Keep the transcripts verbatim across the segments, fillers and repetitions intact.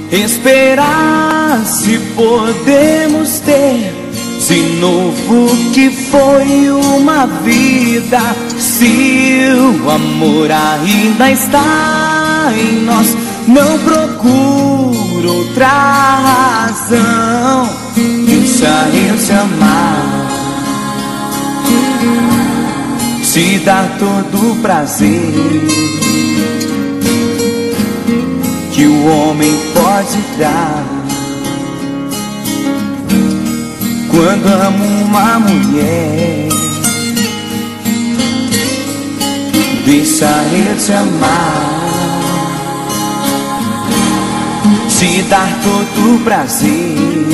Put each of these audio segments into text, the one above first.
Esperar se podemos ter de novo o que foi uma vida. Se o amor ainda está em nós, não procuro outra razão. Deixa eu te amar, te dar todo o prazer que o homem pode dar. Quando amo uma mulher, deixa eu te amar, te dar todo o prazer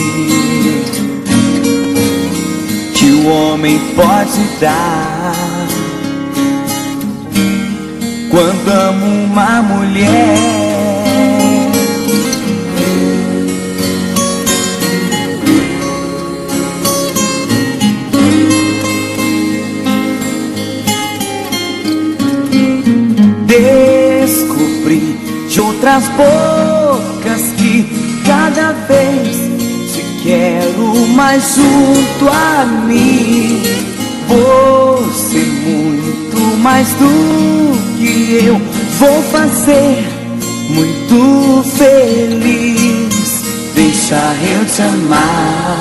que o homem pode dar. Quando amo uma mulher, descobri de outras bocas que cada vez te quero mais junto a mim. Você muito mais do que eu, vou fazer muito feliz. Deixa eu te amar,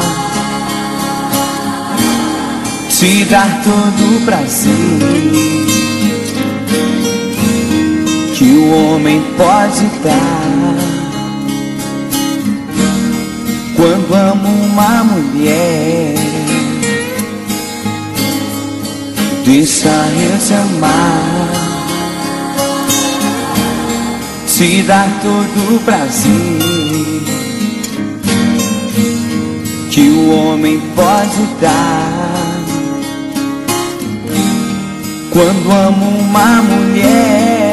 te dar todo o prazer que o homem pode dar. Quando amo uma mulher, deixa eu te amar, te dar todo o prazer que o homem pode dar. Quando amo uma mulher,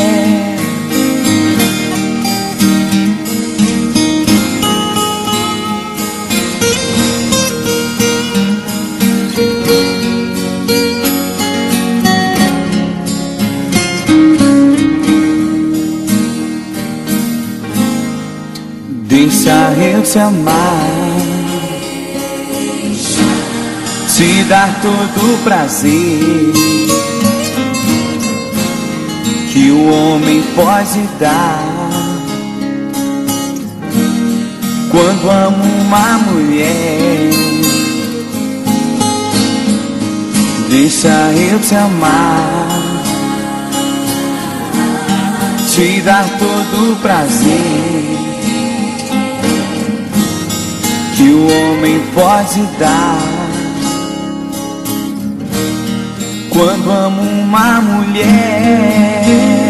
deixa eu te amar, te dar todo o prazer que o homem pode dar. Quando amo uma mulher, deixa eu te amar, te dar todo o prazer que o homem pode dar. Quando amo uma mulher,